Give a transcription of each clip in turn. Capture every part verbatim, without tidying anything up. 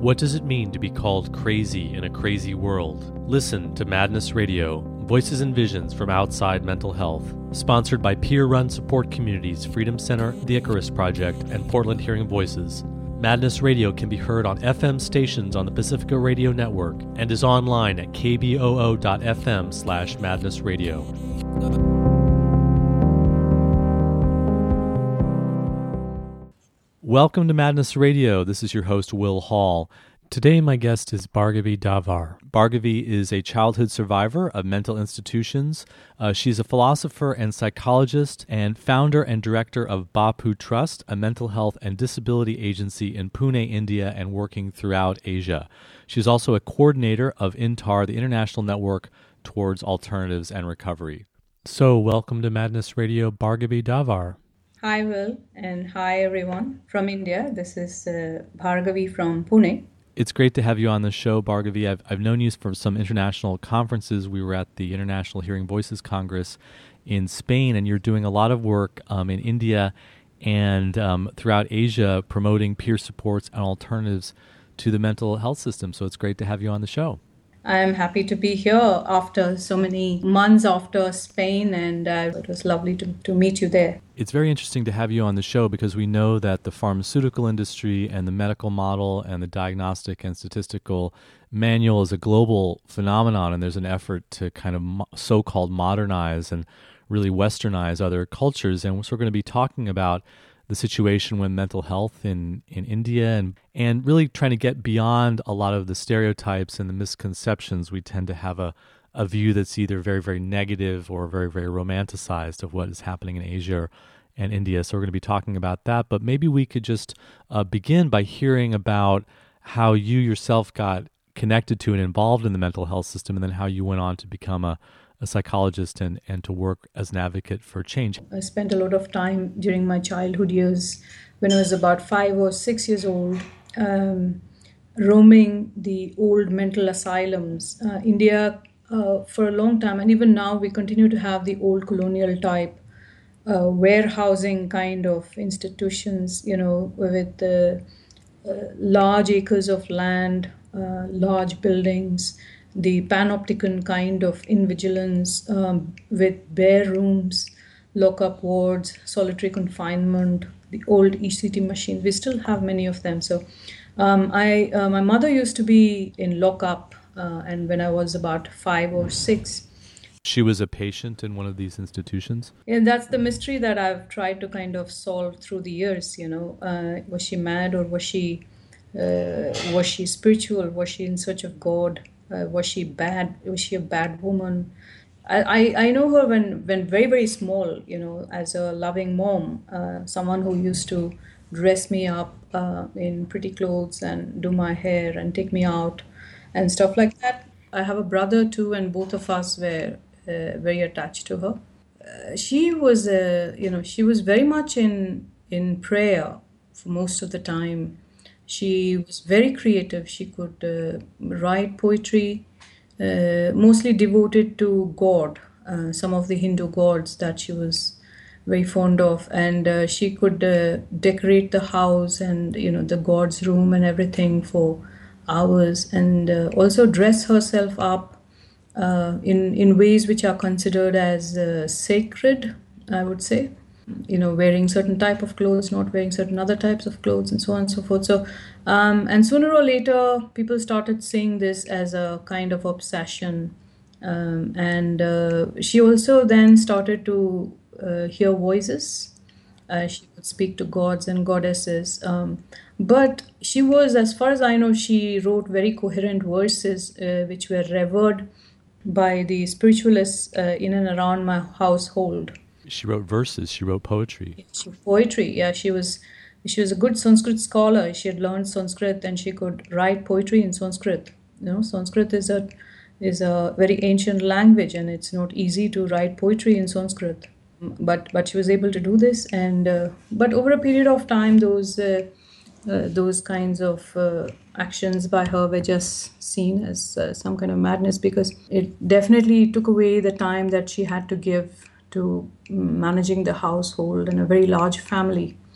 What does it mean to be called crazy in a crazy world? Listen to Madness Radio, Voices and Visions from Outside Mental Health. Sponsored by peer-run support communities Freedom Center, the Icarus Project, and Portland Hearing Voices. Madness Radio can be heard on F M stations on the Pacifica Radio Network and is online at k b o o dot f m slash madness radio. Welcome to Madness Radio. This is your host, Will Hall. Today, my guest is Bhargavi Davar. Bhargavi is a childhood survivor of mental institutions. Uh, she's a philosopher and psychologist and founder and director of Bapu Trust, a mental health and disability agency in Pune, India, and working throughout Asia. She's also a coordinator of INTAR, the International Network Towards Alternatives and Recovery. So, welcome to Madness Radio, Bhargavi Davar. Hi, Will, and hi, everyone from India. This is uh, Bhargavi from Pune. It's great to have you on the show, Bhargavi. I've, I've known you from some international conferences. We were at the International Hearing Voices Congress in Spain, and you're doing a lot of work um, in India and um, throughout Asia promoting peer supports and alternatives to the mental health system. So it's great to have you on the show. I'm happy to be here after so many months after Spain, and uh, it was lovely to, to meet you there. It's very interesting to have you on the show because we know that the pharmaceutical industry and the medical model and the diagnostic and statistical manual is a global phenomenon, and there's an effort to kind of mo- so-called modernize and really westernize other cultures. And so we're going to be talking about the situation with mental health in, in India and, and really trying to get beyond a lot of the stereotypes and the misconceptions. We tend to have a, a view that's either very, very negative or very, very romanticized of what is happening in Asia and India. So we're going to be talking about that. But maybe we could just uh, begin by hearing about how you yourself got connected to and involved in the mental health system, and then how you went on to become a a psychologist and, and to work as an advocate for change. I spent a lot of time during my childhood years when I was about five or six years old, um, roaming the old mental asylums. Uh, India, uh, for a long time, and even now, we continue to have the old colonial type uh, warehousing kind of institutions, you know, with uh, uh, large acres of land, uh, large buildings, the panopticon kind of invigilance um, with bare rooms, lock-up wards, solitary confinement, the old E C T machines. We still have many of them. So um, I, uh, my mother used to be in lock-up, uh, and when I was about five or six. She was a patient in one of these institutions? Yeah, that's the mystery that I've tried to kind of solve through the years, you know. Uh, was she mad, or was she, uh, was she spiritual? Was she in search of God? Uh, was she bad? Was she a bad woman? I, I, I know her when, when very, very small, you know, as a loving mom, uh, someone who used to dress me up uh, in pretty clothes and do my hair and take me out and stuff like that. I have a brother too, and both of us were uh, very attached to her. Uh, she was, uh, you know, she was very much in in prayer for most of the time. She was very creative. She could uh, write poetry, uh, mostly devoted to God, uh, some of the Hindu gods that she was very fond of. And uh, she could uh, decorate the house and, you know, the God's room and everything for hours, and uh, also dress herself up uh, in, in ways which are considered as uh, sacred, I would say. You know, wearing certain type of clothes, not wearing certain other types of clothes, and so on and so forth. So, um, and sooner or later, people started seeing this as a kind of obsession. Um, and uh, she also then started to uh, hear voices. Uh, she would speak to gods and goddesses. Um, but she was, as far as I know, she wrote very coherent verses, uh, which were revered by the spiritualists uh, in and around my household. She wrote verses. She wrote poetry. She, poetry, yeah. She was she was a good Sanskrit scholar. She had learned Sanskrit, and she could write poetry in Sanskrit. You know, Sanskrit is a is a very ancient language, and it's not easy to write poetry in Sanskrit. But but she was able to do this, and uh, but over a period of time, those uh, uh, those kinds of uh, actions by her were just seen as uh, some kind of madness, because it definitely took away the time that she had to give to managing the household and a very large family.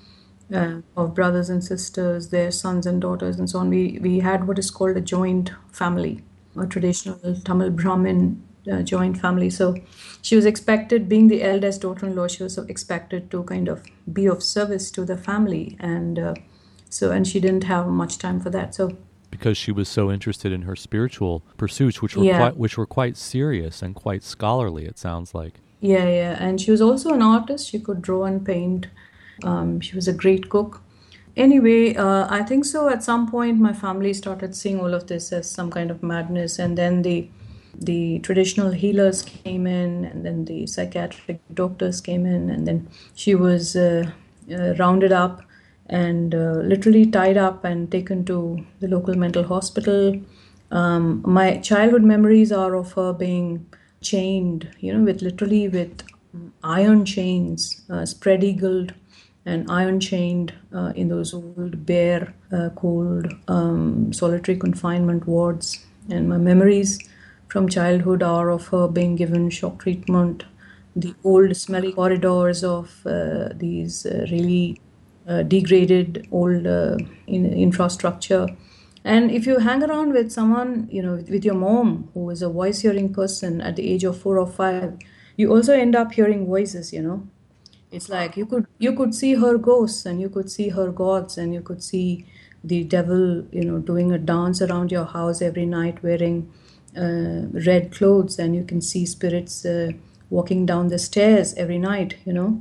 uh, of brothers and sisters, their sons and daughters, and so on. We we had what is called a joint family, a traditional Tamil Brahmin uh, joint family. So she was expected, being the eldest daughter-in-law, she was expected to kind of be of service to the family, and uh, so and she didn't have much time for that. So because she was so interested in her spiritual pursuits, which were yeah, quite, which were quite serious and quite scholarly, it sounds like. yeah, yeah. And she was also an artist. She could draw and paint. Um, she was a great cook. Anyway, uh, I think so. At some point, my family started seeing all of this as some kind of madness, and then the the traditional healers came in, and then the psychiatric doctors came in, and then she was uh, uh, rounded up and uh, literally tied up and taken to the local mental hospital. Um, my childhood memories are of her being chained, you know, with literally with iron chains, uh, spread eagled and iron chained uh, in those old, bare, uh, cold, um, solitary confinement wards. And my memories from childhood are of her being given shock treatment, the old, smelly corridors of uh, these uh, really uh, degraded old uh, in, infrastructure. And if you hang around with someone, you know, with your mom, who is a voice hearing person at the age of four or five, you also end up hearing voices, you know. It's like you could you could see her ghosts, and you could see her gods, and you could see the devil, you know, doing a dance around your house every night wearing uh, red clothes, and you can see spirits uh, walking down the stairs every night, you know.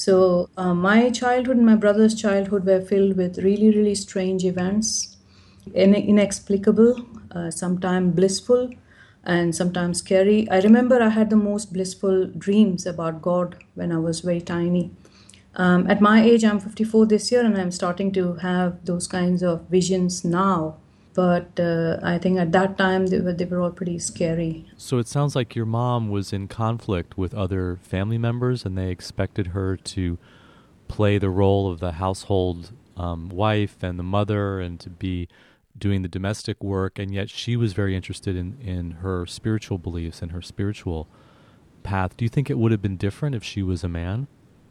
So uh, my childhood and my brother's childhood were filled with really, really strange events, in- inexplicable, uh, sometimes blissful, and sometimes scary. I remember I had the most blissful dreams about God when I was very tiny. Um, at my age, I'm fifty-four this year, and I'm starting to have those kinds of visions now. But uh, I think at that time they were, they were all pretty scary. So it sounds like your mom was in conflict with other family members, and they expected her to play the role of the household um, wife and the mother, and to be doing the domestic work, and yet she was very interested in, in her spiritual beliefs and her spiritual path. Do you think it would have been different if she was a man?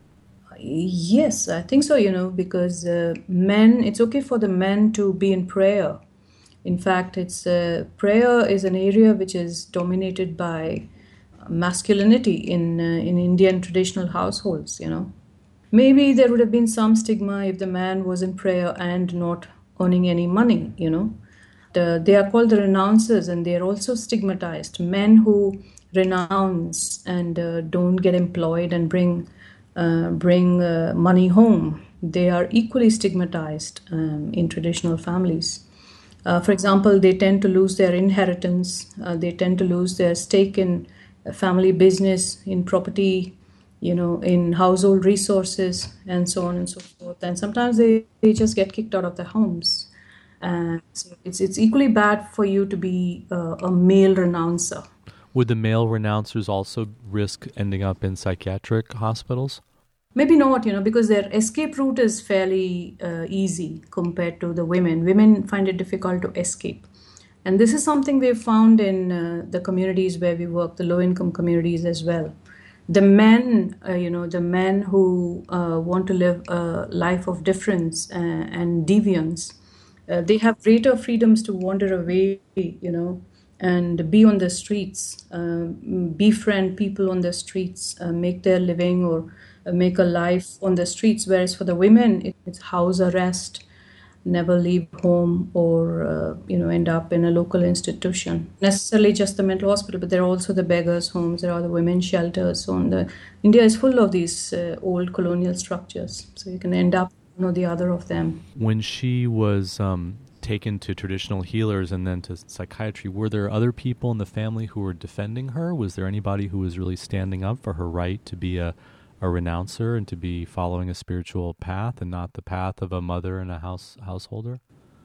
Yes, I think so, you know, because uh, men, it's okay for the men to be in prayer. In fact, it's uh, prayer is an area which is dominated by masculinity in uh, in Indian traditional households, you know. Maybe there would have been some stigma if the man was in prayer and not earning any money, you know. The, they are called the renouncers, and they are also stigmatized. Men who renounce and uh, don't get employed and bring uh, bring uh, money home, they are equally stigmatized um, in traditional families. Uh, for example, they tend to lose their inheritance, uh, they tend to lose their stake in family business, in property, you know, in household resources, and so on and so forth. And sometimes they, they just get kicked out of their homes. And so it's, it's equally bad for you to be uh, a male renouncer. Would the male renouncers also risk ending up in psychiatric hospitals? Maybe not, you know, because their escape route is fairly uh, easy compared to the women. Women find it difficult to escape. And this is something we've found in uh, the communities where we work, the low-income communities as well. The men, uh, you know, the men who uh, want to live a life of difference uh, and deviance, uh, they have greater freedoms to wander away, you know, and be on the streets, uh, befriend people on the streets, uh, make their living or uh, make a life on the streets. Whereas for the women, it's house arrest, never leave home, or uh, you know, end up in a local institution. Necessarily just the mental hospital, but there are also the beggars' homes. There are the women's shelters. So on the India is full of these uh, old colonial structures. So you can end up one or the other of them. When she was um, taken to traditional healers and then to psychiatry, were there other people in the family who were defending her? Was there anybody who was really standing up for her right to be a a renouncer and to be following a spiritual path and not the path of a mother and a house householder?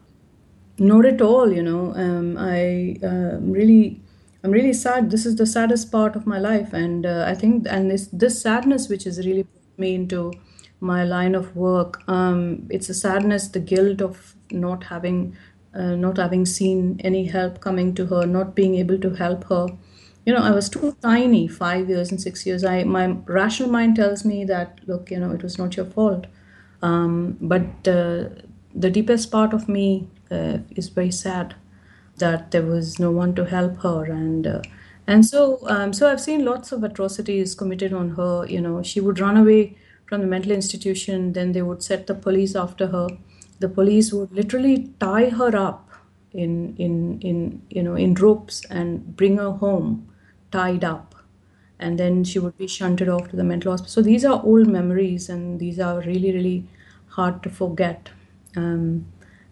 Not at all, you know. Um, I uh, really, I'm really sad. This is the saddest part of my life, and uh, I think, and this this sadness, which has really put me into my line of work. Um, it's the sadness, the guilt of not having, uh, not having seen any help coming to her, not being able to help her. You know, I was too tiny, five years and six years. I, my rational mind tells me that, look, you know, it was not your fault. Um, but uh, the deepest part of me uh, is very sad that there was no one to help her, and uh, and so um, so I've seen lots of atrocities committed on her. You know, she would run away from the mental institution, then they would set the police after her. The police would literally tie her up in in in you know in ropes and bring her home tied up, and then she would be shunted off to the mental hospital. So these are old memories, and these are really, really hard to forget. Um,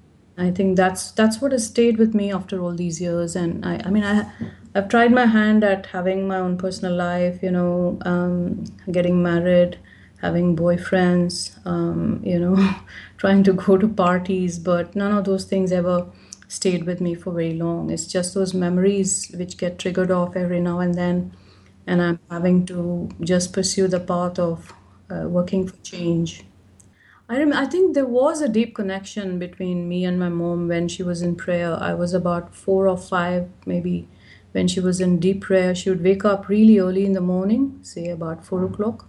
I think that's that's what has stayed with me after all these years. And I, I mean, I, I've tried my hand at having my own personal life, you know, um, getting married, having boyfriends, um, you know, trying to go to parties, but none of those things ever stayed with me for very long. It's just those memories which get triggered off every now and then, and I'm having to just pursue the path of uh, working for change. I rem- I think there was a deep connection between me and my mom when she was in prayer. I was about four or five, maybe, when she was in deep prayer. She would wake up really early in the morning, say about four o'clock,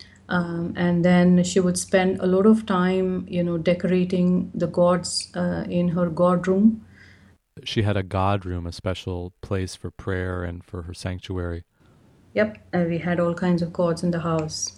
um, and then she would spend a lot of time, you know, decorating the gods uh, in her god room. She had a God room, a special place for prayer and for her sanctuary. Yep, and we had all kinds of gods in the house.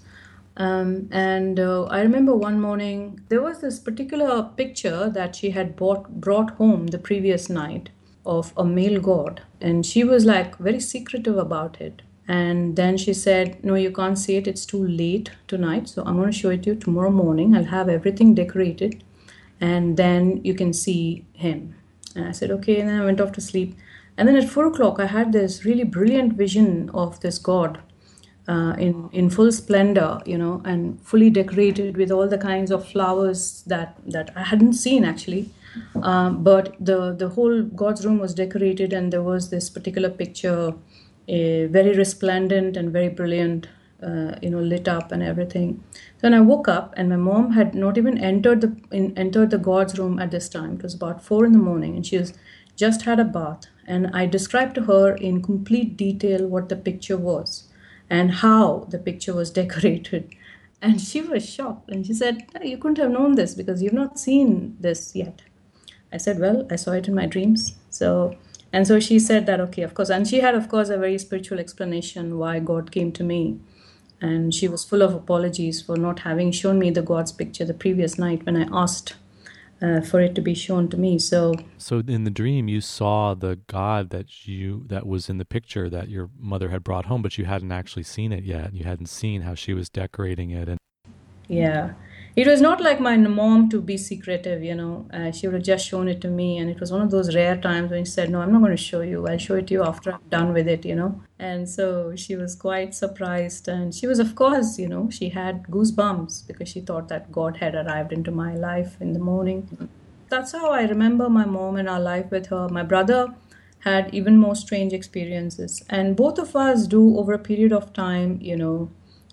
Um, and uh, I remember one morning there was this particular picture that she had bought, brought home the previous night of a male god, and she was like very secretive about it. And then she said, "No, you can't see it. It's too late tonight. So I'm going to show it to you tomorrow morning. I'll have everything decorated, and then you can see him." And I said, "Okay." And then I went off to sleep. And then at four o'clock, I had this really brilliant vision of this god uh, in in full splendor, you know, and fully decorated with all the kinds of flowers that that I hadn't seen actually. Um, but the the whole God's room was decorated, and there was this particular picture, uh, very resplendent and very brilliant, uh, you know, lit up and everything. So when I woke up, and my mom had not even entered the in, entered the God's room at this time. It was about four in the morning, and she was just had a bath. And I described to her in complete detail what the picture was and how the picture was decorated. And she was shocked, and she said, "No, you couldn't have known this because you've not seen this yet." I said, "Well, I saw it in my dreams." So, and so she said that, okay, of course. And she had, of course, a very spiritual explanation why God came to me. And she was full of apologies for not having shown me the God's picture the previous night when I asked uh, for it to be shown to me. So, So in the dream, you saw the God that you that was in the picture that your mother had brought home, but you hadn't actually seen it yet. You hadn't seen how she was decorating it. And yeah. It was not like my mom to be secretive, you know. Uh, she would have just shown it to me, and it was one of those rare times when she said, "No, I'm not going to show you. I'll show it to you after I'm done with it," you know. And so she was quite surprised, and she was, of course, you know, she had goosebumps because she thought that God had arrived into my life in the morning. That's how I remember my mom and our life with her. My brother had even more strange experiences, and both of us do over a period of time, you know,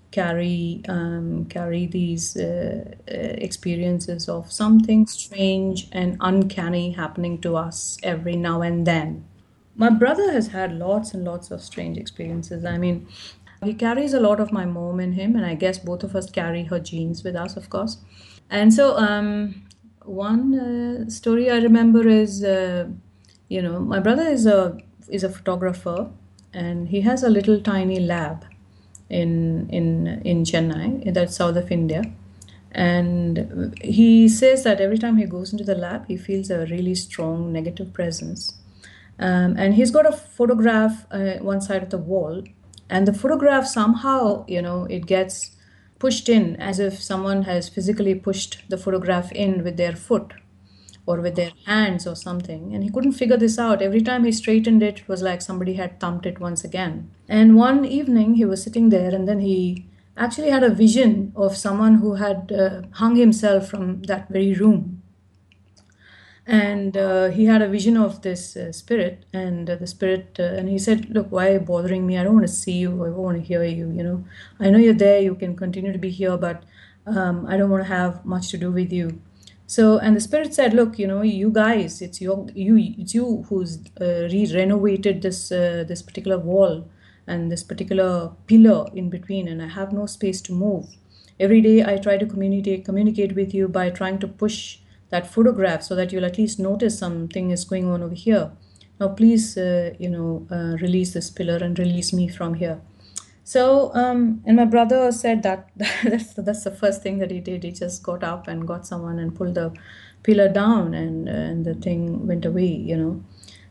carry um, carry these uh, uh, experiences of something strange and uncanny happening to us every now and then. My brother has had lots and lots of strange experiences. I mean, he carries a lot of my mom in him, and I guess both of us carry her genes with us, of course. And so, um, one uh, story I remember is, uh, you know, my brother is a is a photographer, and he has a little tiny lab in in in Chennai, that's south of India. And he says that every time he goes into the lab, he feels a really strong negative presence. Um, and he's got a photograph uh, one side of the wall, and the photograph somehow, you know, it gets pushed in as if someone has physically pushed the photograph in with their foot or with their hands or something. And he couldn't figure this out. Every time he straightened it, it was like somebody had thumped it once again. And one evening he was sitting there, and then he actually had a vision of someone who had uh, hung himself from that very room. And uh, he had a vision of this uh, spirit, and uh, the spirit, uh, and he said, "Look, why are you bothering me? I don't want to see you. I don't want to hear you. You know, I know you're there. You can continue to be here, but um, I don't want to have much to do with you." So, and the spirit said, "Look, you know, you guys, it's your, you, it's you who's uh, re-renovated this uh, this particular wall and this particular pillar in between, and I have no space to move. every day I try to communicate communicate with you by trying to push that photograph so that you'll at least notice something is going on over here. Now please, uh, you know, uh, release this pillar and release me from here. So, um, and my brother said that that's that's the first thing that he did. He just got up and got someone and pulled the pillar down, and uh, and the thing went away. You know,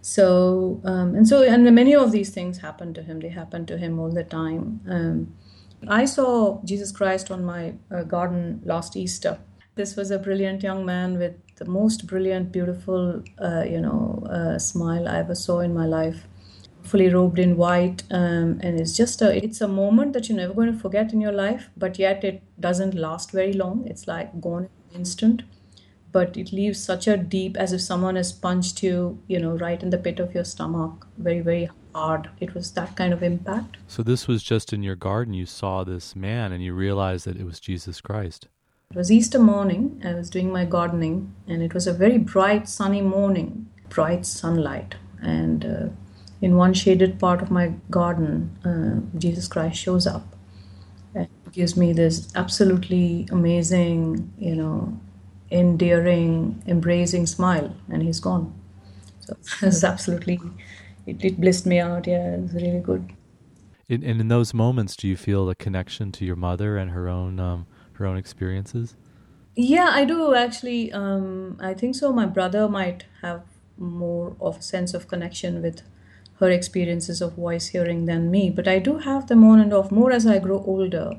so um, and so and many of these things happened to him. They happened to him all the time. Um, I saw Jesus Christ on my uh, garden last Easter. This was a brilliant young man with the most brilliant, beautiful, uh, you know, uh, smile I ever saw in my life. Fully robed in white, um, and it's just a it's a moment that you're never going to forget in your life, but yet it doesn't last very long. It's like gone in an instant, but it leaves such a deep, as if someone has punched you, you know, right in the pit of your stomach, very, very hard. It was that kind of impact. So this was just in your garden, you saw this man and you realized that it was Jesus Christ. It was Easter morning. I was doing my gardening, and it was a very bright, sunny morning, bright sunlight, and uh, in one shaded part of my garden, uh, Jesus Christ shows up and gives me this absolutely amazing, you know, endearing, embracing smile, and he's gone. So it's absolutely, it, it blissed me out. Yeah, it was really good. In, and in those moments, do you feel a connection to your mother and her own um, her own experiences? Yeah, I do actually. Um, I think so. My brother might have more of a sense of connection with her experiences of voice hearing than me, but I do have them on and off more as I grow older.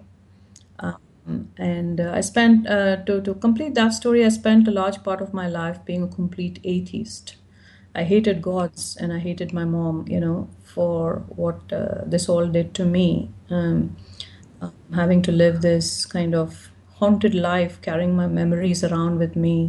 Um, and uh, I spent, uh, to, to complete that story, I spent a large part of my life being a complete atheist. I hated gods and I hated my mom, you know, for what uh, this all did to me. Um, uh, having to live this kind of haunted life, carrying my memories around with me,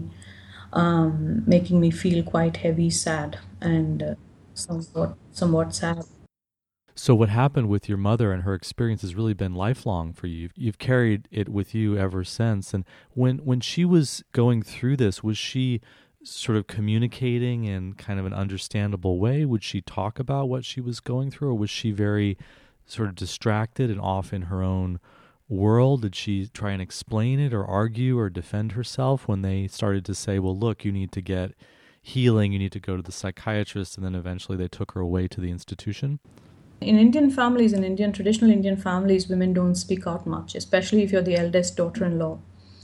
um, making me feel quite heavy, sad, and uh, somewhat somewhat sad. So what happened with your mother and her experience has really been lifelong for you. You've, you've carried it with you ever since. And when when she was going through this, was she sort of communicating in kind of an understandable way? Would she talk about what she was going through, or was she very sort of distracted and off in her own world? Did she try and explain it or argue or defend herself when they started to say, well, look, you need to get healing, you need to go to the psychiatrist, and then eventually they took her away to the institution? In Indian families, in Indian, traditional Indian families, women don't speak out much, especially if you're the eldest daughter-in-law.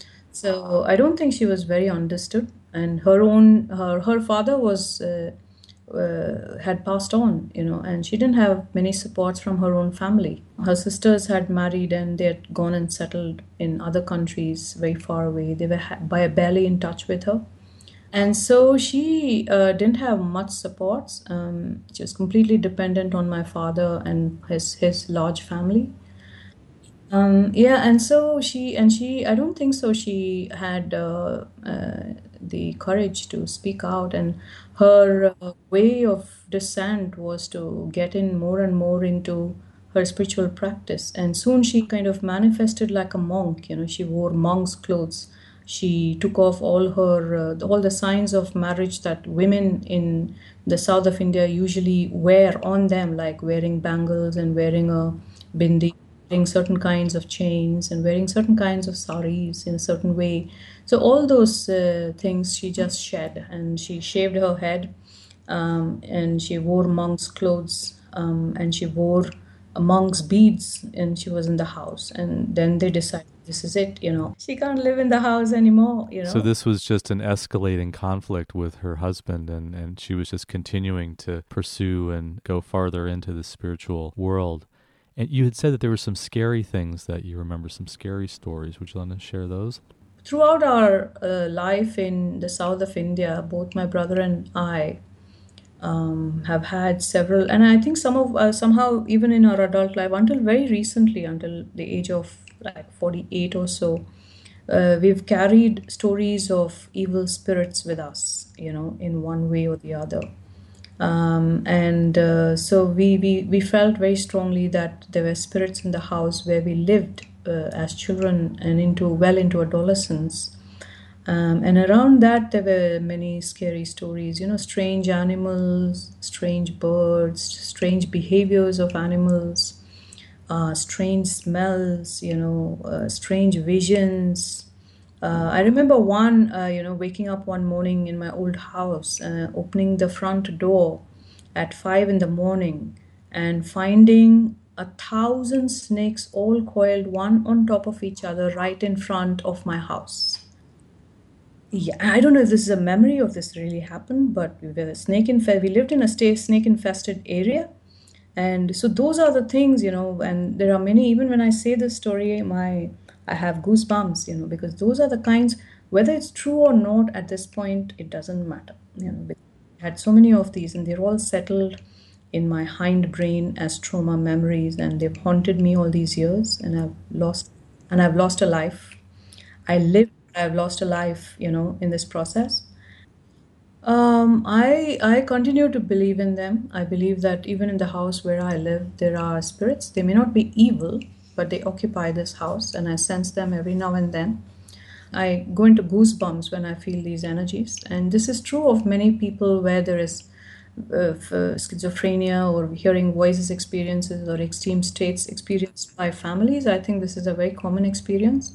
So I don't think she was very understood. And her own, her, her father was, uh, uh, had passed on, you know, and she didn't have many supports from her own family. Her sisters had married and they had gone and settled in other countries very far away. They were ha- by barely in touch with her. And so she uh, didn't have much supports. Um, she was completely dependent on my father and his his large family. Um, yeah, and so she and she. I don't think so. She had uh, uh, the courage to speak out, and her uh, way of descent was to get in more and more into her spiritual practice. And soon she kind of manifested like a monk. You know, she wore monk's clothes. She took off all her uh, all the signs of marriage that women in the south of India usually wear on them, like wearing bangles and wearing a bindi, wearing certain kinds of chains and wearing certain kinds of saris in a certain way. So all those uh, things she just shed, and she shaved her head, um, and she wore monk's clothes, um, and she wore a monk's beads, and she was in the house. And then they decided, this is it, you know. She can't live in the house anymore, you know. So this was just an escalating conflict with her husband, and, and she was just continuing to pursue and go farther into the spiritual world. And you had said that there were some scary things that you remember, some scary stories. Would you like to share those? Throughout our uh, life in the south of India, both my brother and I um, have had several, and I think some of uh, somehow even in our adult life, until very recently, until the age of like forty-eight or so, uh, we've carried stories of evil spirits with us, you know, in one way or the other. Um, and uh, so we, we, we felt very strongly that there were spirits in the house where we lived uh, as children and into well into adolescence. Um, and around that, there were many scary stories, you know, strange animals, strange birds, strange behaviors of animals. uh, strange smells, you know, uh, strange visions. Uh, I remember one, uh, you know, waking up one morning in my old house, uh, opening the front door at five in the morning and finding a thousand snakes all coiled one on top of each other right in front of my house. Yeah, I don't know if this is a memory or if this really happened, but we were snake infested. We lived in a stay snake infested area, and so those are the things, you know. And there are many. Even when I say this story, my I have goosebumps, you know, because those are the kinds. Whether it's true or not, at this point, it doesn't matter, you know. Because I had so many of these, and they're all settled in my hind brain as trauma memories, and they've haunted me all these years. And I've lost, and I've lost a life. I lived, I've lost a life, you know, in this process. Um, I I continue to believe in them. I believe that even in the house where I live, there are spirits. They may not be evil, but they occupy this house, and I sense them every now and then. I go into goosebumps when I feel these energies, and this is true of many people where there is uh, f- uh, schizophrenia or hearing voices experiences or extreme states experienced by families. I think this is a very common experience.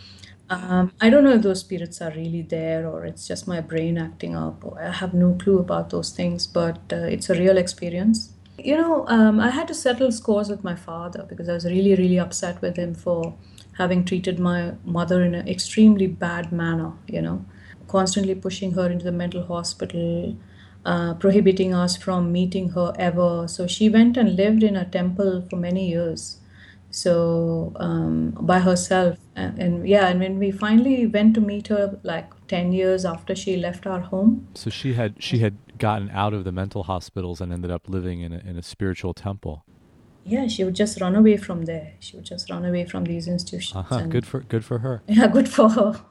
Um, I don't know if those spirits are really there or it's just my brain acting up. Or I have no clue about those things, but uh, it's a real experience. You know, um, I had to settle scores with my father because I was really, really upset with him for having treated my mother in an extremely bad manner, you know, constantly pushing her into the mental hospital, uh, prohibiting us from meeting her ever. So she went and lived in a temple for many years, so um, by herself. And, and yeah, and when we finally went to meet her like ten years after she left our home. So she had she had gotten out of the mental hospitals and ended up living in a, in a spiritual temple. Yeah, she would just run away from there. She would just run away from these institutions. Uh-huh. And Good for good for her. yeah, good for her.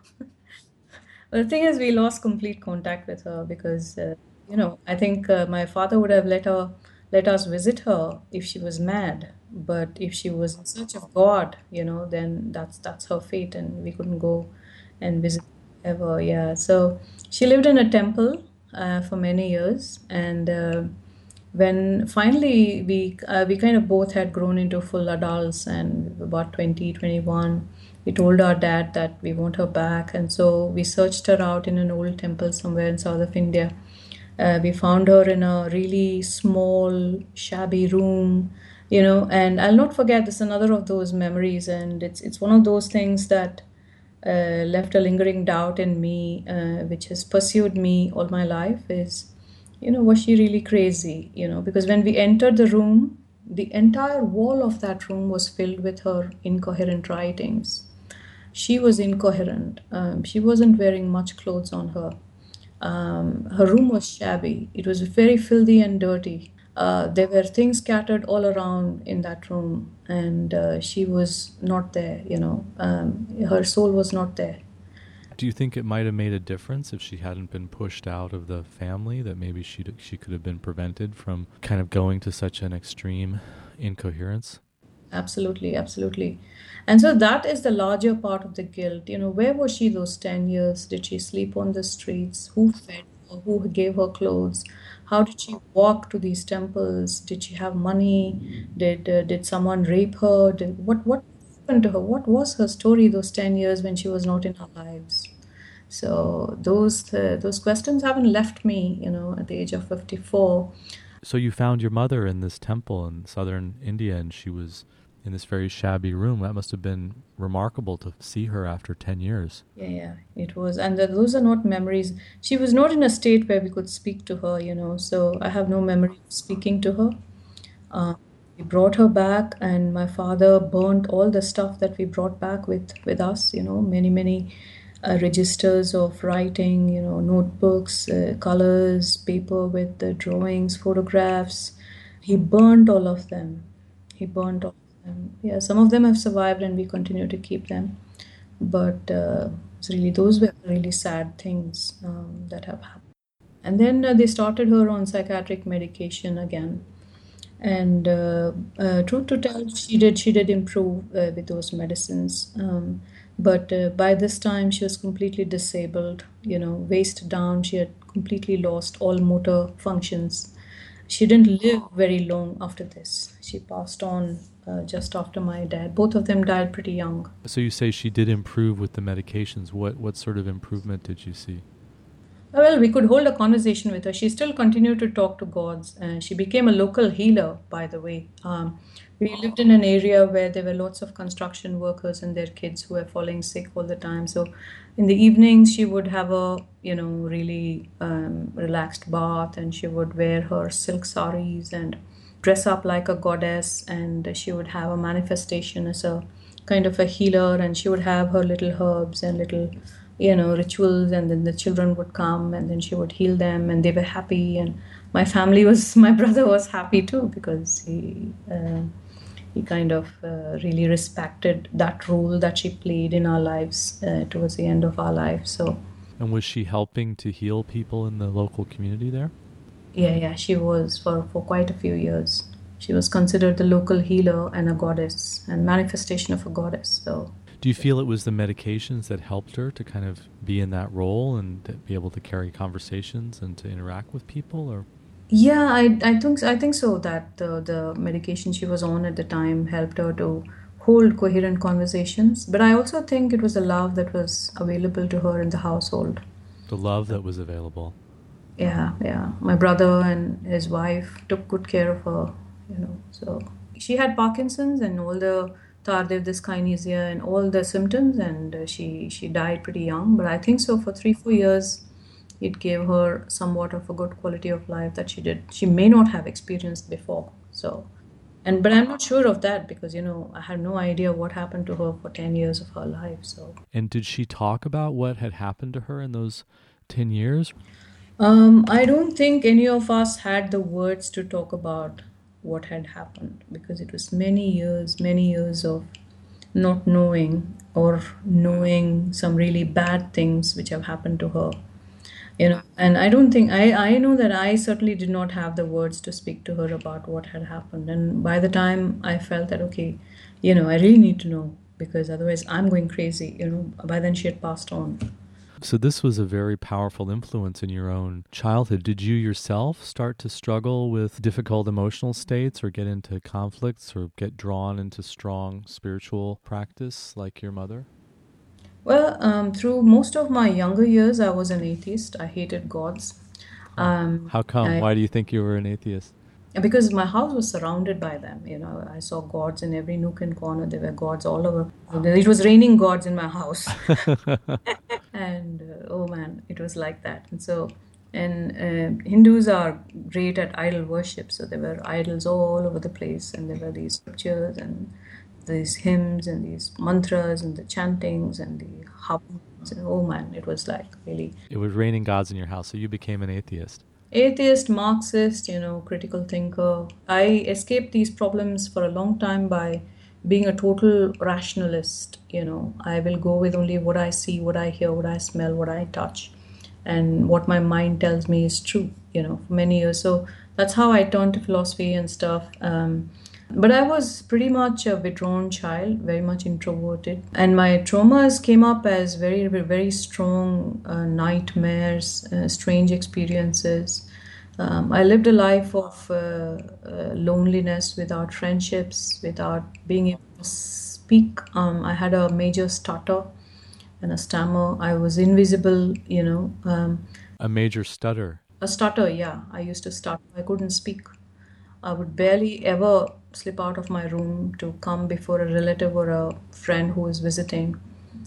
But the thing is, we lost complete contact with her because, uh, you know, I think uh, my father would have let her, let us visit her if she was mad. But if she was in search of God, you know, then that's that's her fate, and we couldn't go and visit ever. Yeah. So she lived in a temple uh, for many years, and uh, when finally we uh, we kind of both had grown into full adults and about twenty twenty-one, we told our dad that we want her back, and so we searched her out in an old temple somewhere in south of India. Uh, we found her in a really small shabby room, you know, and I'll not forget, this is another of those memories, and it's it's one of those things that uh, left a lingering doubt in me, uh, which has pursued me all my life, is, you know, was she really crazy? You know, because when we entered the room, the entire wall of that room was filled with her incoherent writings. She was incoherent. Um, she wasn't wearing much clothes on her. Um, her room was shabby. It was very filthy and dirty. Uh, there were things scattered all around in that room, and uh, she was not there, you know. Um, her soul was not there. Do you think it might have made a difference if she hadn't been pushed out of the family, that maybe she she could have been prevented from kind of going to such an extreme incoherence? Absolutely, absolutely. And so that is the larger part of the guilt. You know, where was she those ten years? Did she sleep on the streets? Who fed her? Who gave her clothes? How did she walk to these temples? Did she have money? Did uh, did someone rape her? Did, what what happened to her? What was her story those ten years when she was not in our lives? So those uh, those questions haven't left me, you know, at the age of fifty-four. So you found your mother in this temple in southern India, and she was in this very shabby room. That must have been remarkable to see her after ten years. Yeah, yeah, it was. And th those are not memories. She was not in a state where we could speak to her, you know, so I have no memory of speaking to her. Uh, we brought her back, and my father burnt all the stuff that we brought back with, with us, you know, many, many uh, registers of writing, you know, notebooks, uh, colors, paper with the drawings, photographs. He burned all of them. He burned all of them. Yeah, some of them have survived, and we continue to keep them. But uh, it's really, those were really sad things um, that have happened. And then uh, they started her on psychiatric medication again. And uh, uh, truth to tell, she did she did improve uh, with those medicines. Um, but uh, by this time, she was completely disabled. You know, waist down. She had completely lost all motor functions. She didn't live very long after this. She passed on uh, just after my dad. Both of them died pretty young. So you say she did improve with the medications. What what sort of improvement did you see? Well, we could hold a conversation with her. She still continued to talk to gods. Uh, she became a local healer, by the way. Um, we lived in an area where there were lots of construction workers and their kids who were falling sick all the time. So in the evenings, she would have a, you know, really um, relaxed bath, and she would wear her silk saris and dress up like a goddess, and she would have a manifestation as a kind of a healer, and she would have her little herbs and little, you know, rituals, and then the children would come and then she would heal them and they were happy, and my family was, my brother was happy too, because he uh, he kind of uh, really respected that role that she played in our lives uh, towards the end of our lives. So, and was she helping to heal people in the local community there? Yeah, yeah, she was for, for quite a few years. She was considered the local healer and a goddess and manifestation of a goddess. So, do you feel it was the medications that helped her to kind of be in that role and to be able to carry conversations and to interact with people, or? Yeah, I, I think I think so, that the, the medication she was on at the time helped her to hold coherent conversations. But I also think it was the love that was available to her in the household. The love that was available. Yeah, yeah. My brother and his wife took good care of her, you know. So she had Parkinson's and all the tardive dyskinesia and all the symptoms, and uh, she she died pretty young. But I think so for three four years, it gave her somewhat of a good quality of life that she did she may not have experienced before. So, and but I'm not sure of that, because you know I had no idea what happened to her for ten years of her life. So. And did she talk about what had happened to her in those ten years? Um, I don't think any of us had the words to talk about what had happened, because it was many years, many years of not knowing, or knowing some really bad things which have happened to her. You know, and I don't think, I, I know that I certainly did not have the words to speak to her about what had happened. And by the time I felt that, okay, you know, I really need to know, because otherwise I'm going crazy, you know, by then she had passed on. So this was a very powerful influence in your own childhood. Did you yourself start to struggle with difficult emotional states, or get into conflicts, or get drawn into strong spiritual practice like your mother? Well, um, through most of my younger years, I was an atheist. I hated gods. Um, How come? I, Why do you think you were an atheist? Because my house was surrounded by them. You know, I saw gods in every nook and corner. There were gods all over. It was raining gods in my house. And uh, oh man, it was like that. And so, and uh, Hindus are great at idol worship. So there were idols all over the place, and there were these scriptures and these hymns and these mantras and the chantings and the hums. And oh man, it was like really. It was raining gods in your house, so you became an atheist. Atheist, Marxist, you know, critical thinker. I escaped these problems for a long time by being a total rationalist. You know, I will go with only what I see, what I hear, what I smell, what I touch, and what my mind tells me is true, you know, for many years. So that's how I turned to philosophy and stuff. Um, but I was pretty much a withdrawn child, very much introverted. And my traumas came up as very, very strong uh, nightmares, uh, strange experiences. Um, I lived a life of uh, uh, loneliness, without friendships, without being able to speak. Um, I had a major stutter and a stammer. I was invisible, you know. Um, a major stutter? A stutter, yeah. I used to stutter. I couldn't speak. I would barely ever slip out of my room to come before a relative or a friend who was visiting.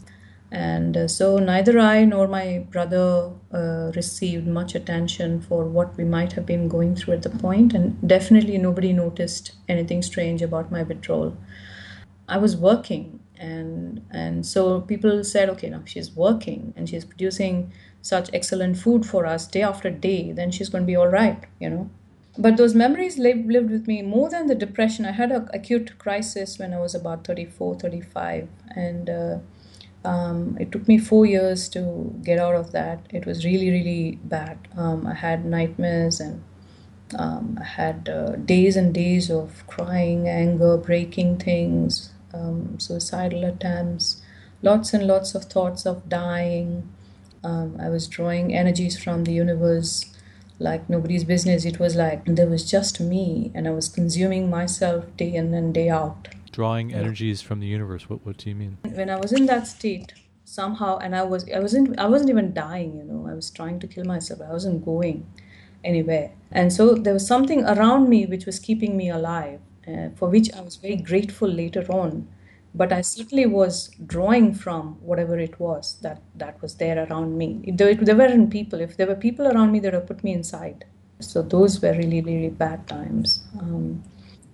And uh, so neither I nor my brother uh, received much attention for what we might have been going through at the point, and definitely nobody noticed anything strange about my withdrawal. I was working, and and so people said, okay, now she's working and she's producing such excellent food for us day after day, then she's going to be all right, you know. But those memories lived, lived with me more than the depression. I had an acute crisis when I was about thirty-four, thirty-five, and uh, Um, it took me four years to get out of that. It was really, really bad. Um, I had nightmares, and um, I had uh, days and days of crying, anger, breaking things, um, suicidal attempts, lots and lots of thoughts of dying. Um, I was drawing energies from the universe, like nobody's business. It was like there was just me, and I was consuming myself day in and day out. Drawing energies from the universe. What what do you mean? When I was in that state, somehow, and I was I wasn't I wasn't even dying. You know, I was trying to kill myself. I wasn't going anywhere, and so there was something around me which was keeping me alive, uh, for which I was very grateful later on. But I certainly was drawing from whatever it was that, that was there around me. There, there weren't people. If there were people around me, that would put me inside. So those were really, really bad times. Um,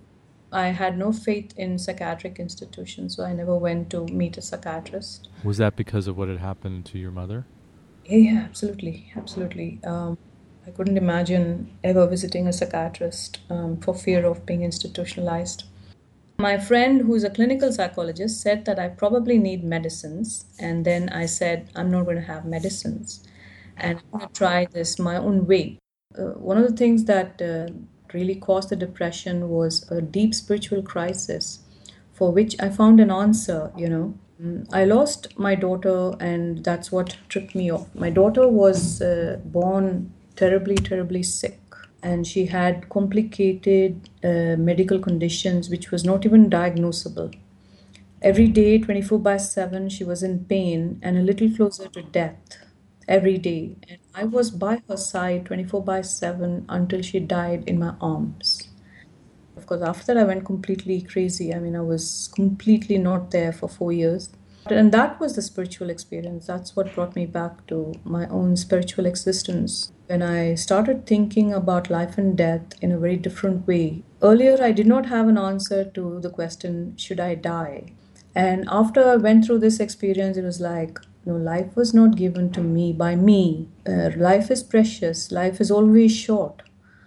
I had no faith in psychiatric institutions, so I never went to meet a psychiatrist. Was that because of what had happened to your mother? Yeah, yeah, absolutely, absolutely. Um, I couldn't imagine ever visiting a psychiatrist um, for fear of being institutionalized. My friend, who's a clinical psychologist, said that I probably need medicines. And then I said, I'm not going to have medicines. And I'm going to try this my own way. Uh, one of the things that uh, really caused the depression was a deep spiritual crisis for which I found an answer, you know. I lost my daughter, and that's what tripped me off. My daughter was uh, born terribly, terribly sick. And she had complicated uh, medical conditions which was not even diagnosable. Every day, twenty-four by seven, she was in pain and a little closer to death every day. And I was by her side twenty-four by seven until she died in my arms. Of course, after that, I went completely crazy. I mean, I was completely not there for four years. And that was the spiritual experience. That's what brought me back to my own spiritual existence. When I started thinking about life and death in a very different way. Earlier, I did not have an answer to the question, should I die? And after I went through this experience, it was like, no, life was not given to me by me. Uh, life is precious. Life is always short.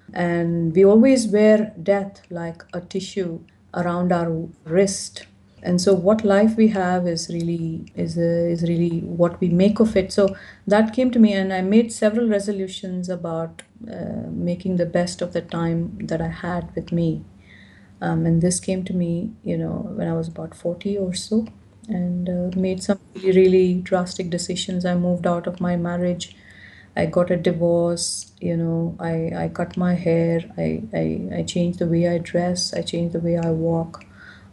And we always wear death like a tissue around our wrist. And so what life we have is really is uh, is really what we make of it. So that came to me, and I made several resolutions about uh, making the best of the time that I had with me. Um, and this came to me, you know, when I was about forty or so, and uh, made some really, really drastic decisions. I moved out of my marriage. I got a divorce, you know, I, I cut my hair, I, I, I changed the way I dress, I changed the way I walk.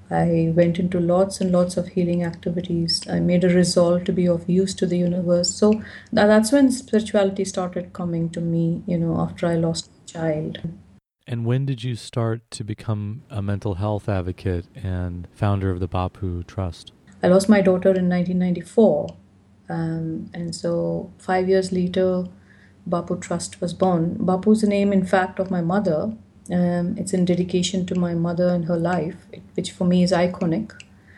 I went into lots and lots of healing activities. I made a resolve to be of use to the universe. So that's when spirituality started coming to me, you know, after I lost my child. And when did you start to become a mental health advocate and founder of the Bapu Trust? I lost my daughter in nineteen ninety-four. Um, and so five years later, Bapu Trust was born. Bapu is the name, in fact, of my mother. Um, it's in dedication to my mother and her life, which for me is iconic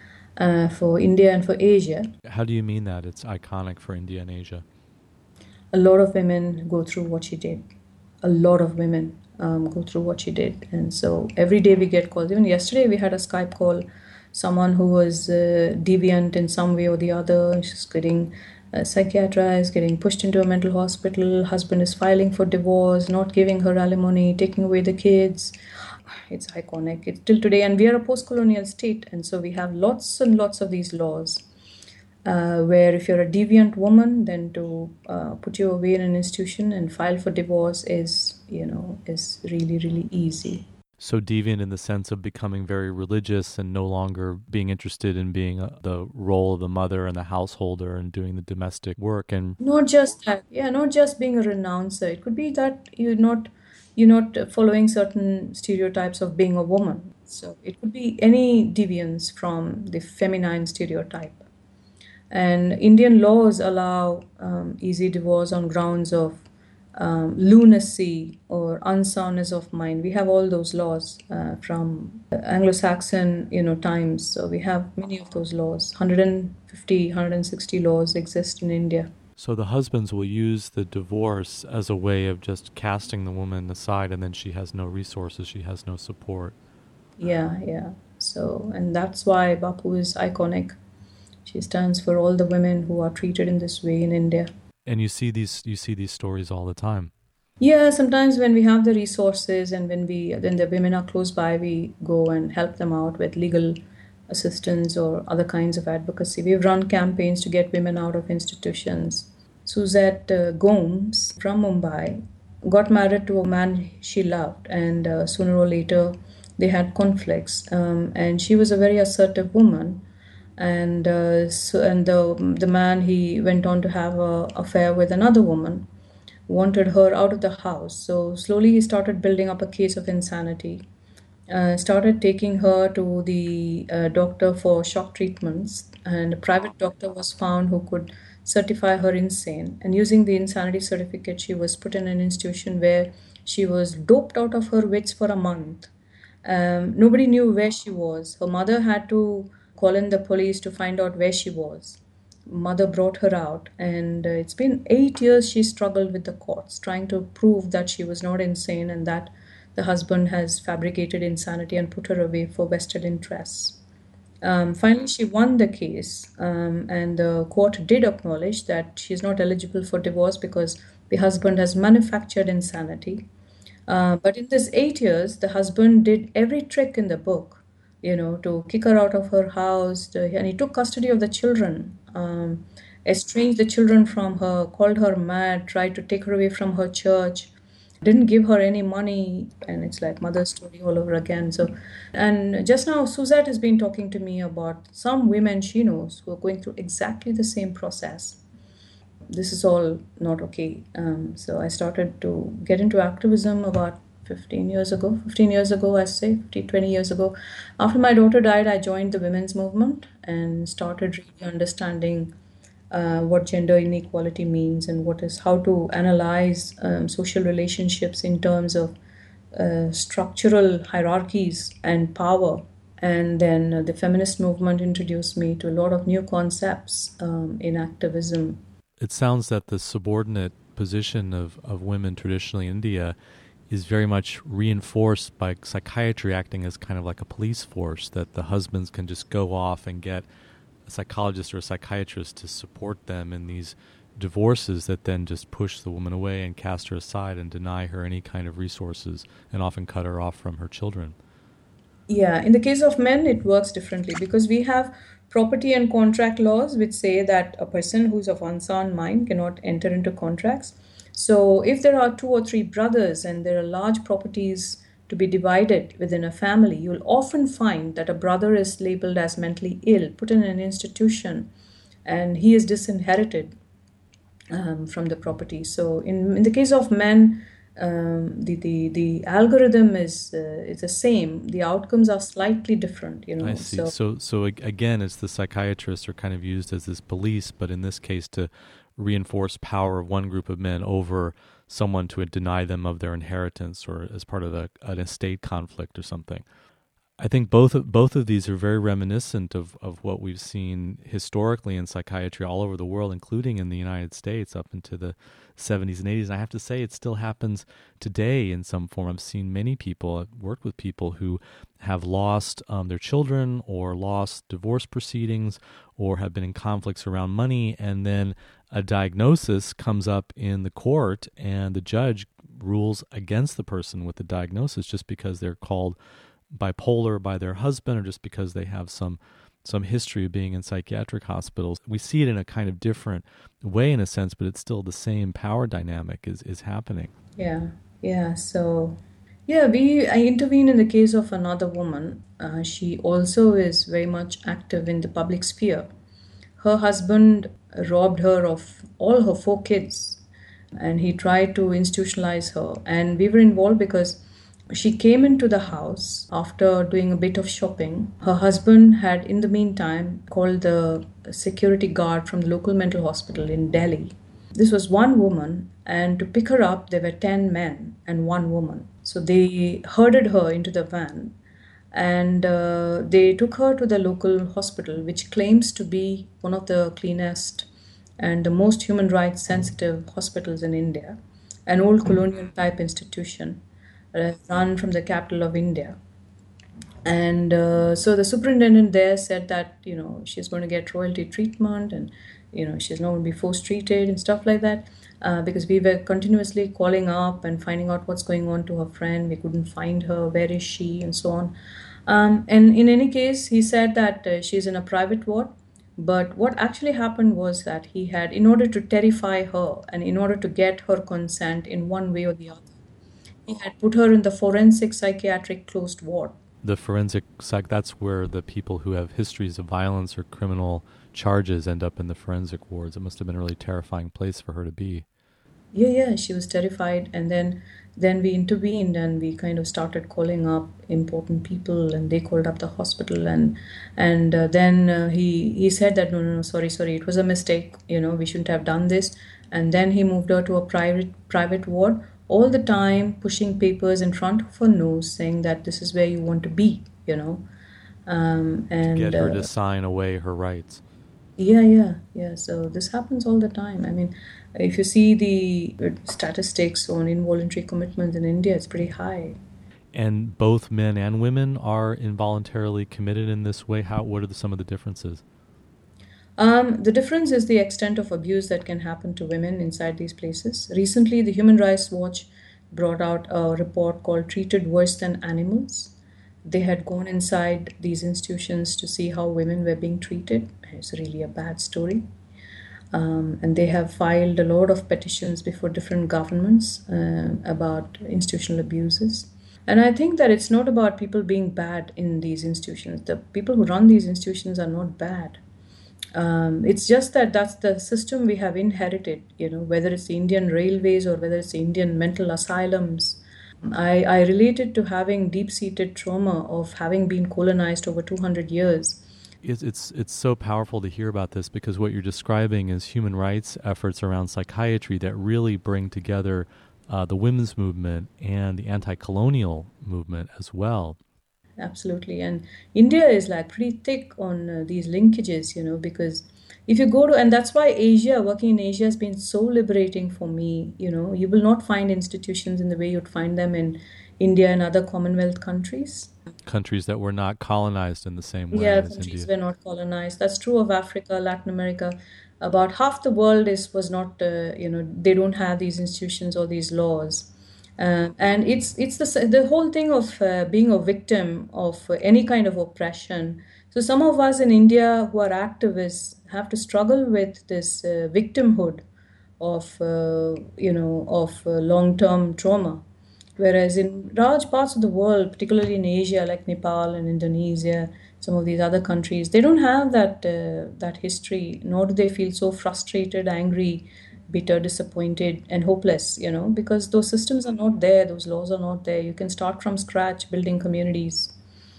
uh, for India and for Asia. How do you mean that it's iconic for India and Asia? A lot of women go through what she did. A lot of women um, go through what she did. And so every day we get calls. Even yesterday we had a Skype call, someone who was uh, deviant in some way or the other. She's getting uh, psychiatrized, getting pushed into a mental hospital. Husband is filing for divorce, not giving her alimony, taking away the kids. It's iconic. It's till today. And we are a post-colonial state. And so we have lots and lots of these laws uh, where if you're a deviant woman, then to uh, put you away in an institution and file for divorce is, you know, is really, really easy. So deviant in the sense of becoming very religious and no longer being interested in being a, the role of the mother and the householder and doing the domestic work. And not just that, yeah, not just being a renouncer. It could be that you're not you're not following certain stereotypes of being a woman. So it could be any deviance from the feminine stereotype. And Indian laws allow um, easy divorce on grounds of Um, lunacy or unsoundness of mind. We have all those laws uh, from Anglo-Saxon, you know, times. So we have many of those laws. one hundred fifty, one hundred sixty laws exist in India. So the husbands will use the divorce as a way of just casting the woman aside, and then she has no resources, she has no support. Yeah, yeah. So, and that's why Bapu is iconic. She stands for all the women who are treated in this way in India. And you see these you see these stories all the time. Yeah, sometimes when we have the resources and when we then the women are close by, we go and help them out with legal assistance or other kinds of advocacy. We've run campaigns to get women out of institutions. Suzette uh, Gomes from Mumbai got married to a man she loved, and uh, sooner or later they had conflicts. Um, and she was a very assertive woman, and uh, so and the the man, he went on to have a affair with another woman, wanted her out of the house. So slowly he started building up a case of insanity. Uh, started taking her to the uh, doctor for shock treatments, and a private doctor was found who could certify her insane. And using the insanity certificate, she was put in an institution where she was doped out of her wits for a month. Um, nobody knew where she was. Her mother had to call in the police to find out where she was. Mother brought her out, and uh, it's been eight years she struggled with the courts, trying to prove that she was not insane and that the husband has fabricated insanity and put her away for vested interests. Um, finally, she won the case, um, and the court did acknowledge that she is not eligible for divorce because the husband has manufactured insanity. Uh, but in this eight years, the husband did every trick in the book, you know, to kick her out of her house, to, and he took custody of the children, um, estranged the children from her, called her mad, tried to take her away from her church, didn't give her any money, and it's like mother's story all over again. So, and just now, Suzette has been talking to me about some women she knows who are going through exactly the same process. This is all not okay. Um, so I started to get into activism about fifteen years ago. fifteen years ago, I say, fifteen, twenty years ago. After my daughter died, I joined the women's movement and started really understanding uh, what gender inequality means and what is how to analyze um, social relationships in terms of uh, structural hierarchies and power. And then uh, the feminist movement introduced me to a lot of new concepts um, in activism. It sounds that the subordinate position of, of women traditionally in India is very much reinforced by psychiatry acting as kind of like a police force, that the husbands can just go off and get a psychologist or a psychiatrist to support them in these divorces that then just push the woman away and cast her aside and deny her any kind of resources and often cut her off from her children. Yeah, in the case of men, it works differently because we have property and contract laws which say that a person who's of unsound mind cannot enter into contracts. So if there are two or three brothers and there are large properties to be divided within a family, you'll often find that a brother is labeled as mentally ill, put in an institution, and he is disinherited um, from the property. So in, in the case of men, um, the, the, the algorithm is uh, is the same. The outcomes are slightly different, you know. I see. So, so, so again, it's the psychiatrists are kind of used as this police, but in this case to reinforce power of one group of men over someone to deny them of their inheritance or as part of a, an estate conflict or something. I think both of, both of these are very reminiscent of, of what we've seen historically in psychiatry all over the world, including in the United States up into the seventies and eighties. And I have to say it still happens today in some form. I've seen many people, I've worked with people who have lost um, their children or lost divorce proceedings or have been in conflicts around money, and then a diagnosis comes up in the court and the judge rules against the person with the diagnosis just because they're called bipolar by their husband or just because they have some some history of being in psychiatric hospitals. We see it in a kind of different way in a sense, but it's still the same power dynamic is, is happening. Yeah, yeah. So, yeah, we I intervene in the case of another woman. Uh, she also is very much active in the public sphere. Her husband robbed her of all her four kids, and he tried to institutionalize her. And we were involved because she came into the house after doing a bit of shopping. Her husband had, in the meantime, called the security guard from the local mental hospital in Delhi. This was one woman, and to pick her up, there were ten men and one woman. So they herded her into the van, and uh, they took her to the local hospital, which claims to be one of the cleanest and the most human rights sensitive hospitals in India, an old colonial type institution. Uh, run from the capital of India. And uh, so the superintendent there said that, you know, she's going to get royalty treatment and, you know, she's not going to be force treated and stuff like that. Uh, because we were continuously calling up and finding out what's going on to her friend. We couldn't find her. Where is she? And so on. Um, and in any case, he said that uh, she's in a private ward But what actually happened was that he had, in order to terrify her and in order to get her consent in one way or the other, he had put her in the forensic psychiatric closed ward. The forensic psych, that's where the people who have histories of violence or criminal charges end up in the forensic wards. It must have been a really terrifying place for her to be. Yeah, yeah, she was terrified, and then then we intervened and we kind of started calling up important people, and they called up the hospital, and and uh, then uh, he he said that no, no, no, sorry, sorry, it was a mistake. You know, we shouldn't have done this. And then he moved her to a private private ward, all the time pushing papers in front of her nose, saying that this is where you want to be. You know, um, and Get her uh, to sign away her rights. yeah, yeah, yeah. So this happens all the time. I mean, if you see the uh, statistics on involuntary commitment in India, it's pretty high. And both men and women are involuntarily committed in this way. How? What are the, some of the differences? Um, the difference is the extent of abuse that can happen to women inside these places. Recently, the Human Rights Watch brought out a report called Treated Worse Than Animals. They had gone inside these institutions to see how women were being treated. It's really a bad story. Um, and they have filed a lot of petitions before different governments uh, about institutional abuses. And I think that it's not about people being bad in these institutions. The people who run these institutions are not bad. Um, it's just that that's the system we have inherited, you know, whether it's the Indian railways or whether it's the Indian mental asylums. I, I relate it to having deep-seated trauma of having been colonized over two hundred years. It's, it's it's so powerful to hear about this, because what you're describing is human rights efforts around psychiatry that really bring together uh, the women's movement and the anti-colonial movement as well. Absolutely. And India is like pretty thick on uh, these linkages, you know, because if you go to, and that's why Asia, working in Asia has been so liberating for me. You know, you will not find institutions in the way you'd find them in India and other Commonwealth countries. Countries that were not colonized in the same way Yeah, as countries India. were not colonized. That's true of Africa, Latin America. About half the world is was not, uh, you know, they don't have these institutions or these laws. Uh, and it's it's the s- the whole thing of uh, being a victim of uh, any kind of oppression. So some of us in India who are activists have to struggle with this uh, victimhood of uh, you know of uh, long-term trauma. Whereas in large parts of the world, particularly in Asia, like Nepal and Indonesia, some of these other countries, they don't have that uh, that history, nor do they feel so frustrated, angry, bitter, disappointed, and hopeless. You know, because those systems are not there, those laws are not there. You can start from scratch, building communities.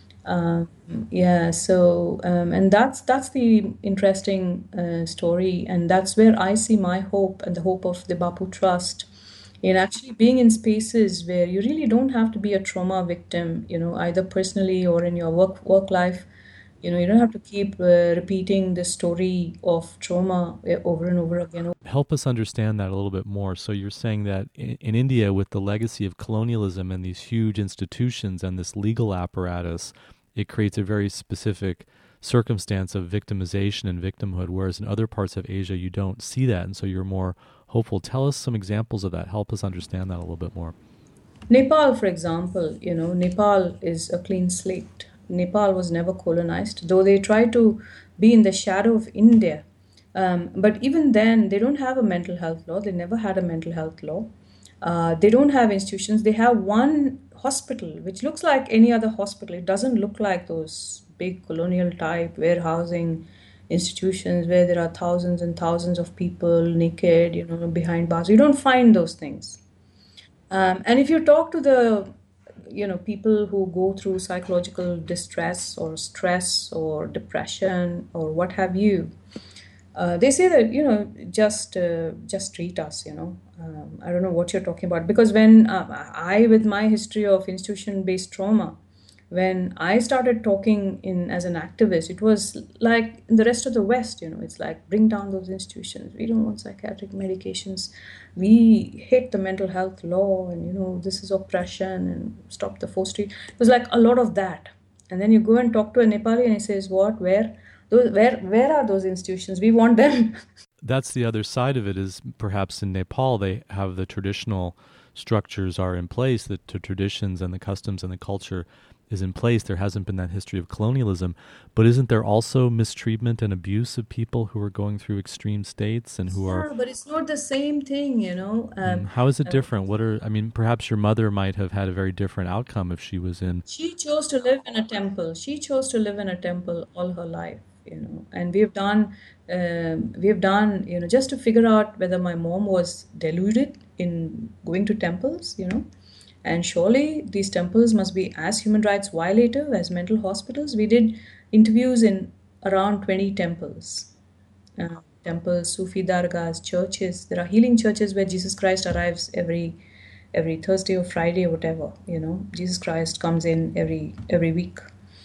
Um, yeah, so um, and that's that's the interesting uh, story, and that's where I see my hope and the hope of the Bapu Trust in actually being in spaces where you really don't have to be a trauma victim, you know, either personally or in your work work life. You know, you don't have to keep uh, repeating the story of trauma uh, over and over again. Help us understand that a little bit more. So you're saying that in, in India, with the legacy of colonialism and these huge institutions and this legal apparatus, it creates a very specific circumstance of victimization and victimhood, whereas in other parts of Asia, you don't see that, and so you're more hopeful. Tell us some examples of that. Help us understand that a little bit more. Nepal, for example, you know, Nepal is a clean slate. Nepal was never colonized, though they tried to be in the shadow of India. Um, but even then, they don't have a mental health law. They never had a mental health law. Uh, they don't have institutions. They have one hospital, which looks like any other hospital. It doesn't look like those big colonial type warehousing institutions where there are thousands and thousands of people naked, you know, behind bars. You don't find those things. Um, and if you talk to the, you know, people who go through psychological distress or stress or depression or what have you, uh, they say that, you know, just uh, just treat us. You know, um, I don't know what you're talking about, because when uh, I, with my history of institution-based trauma, when I started talking in as an activist, it was like in the rest of the West, you know, it's like bring down those institutions. We don't want psychiatric medications. We hate the mental health law, and you know, this is oppression, and stop the forced treat. It was like a lot of that. And then you go and talk to a Nepali, and he says, "What? Where? Those? Where? Where are those institutions? We want them." That's the other side of it, is perhaps in Nepal they have the traditional structures are in place, the, the traditions and the customs and the culture is in place. There hasn't been that history of colonialism, but isn't there also mistreatment and abuse of people who are going through extreme states and who are? Yeah, but it's not the same thing, you know. Mm, Um, how is it uh, different? What are, I mean, perhaps your mother might have had a very different outcome if she was in. she chose to live in a temple. She chose to live in a temple all her life, you know. And we have done, um, we have done, you know, just to figure out whether my mom was deluded in going to temples, you know. And surely these temples must be as human rights violative as mental hospitals. We did interviews in around twenty temples. Uh, temples, Sufi dargahs, churches. There are healing churches where Jesus Christ arrives every every Thursday or Friday or whatever. You know, Jesus Christ comes in every every week,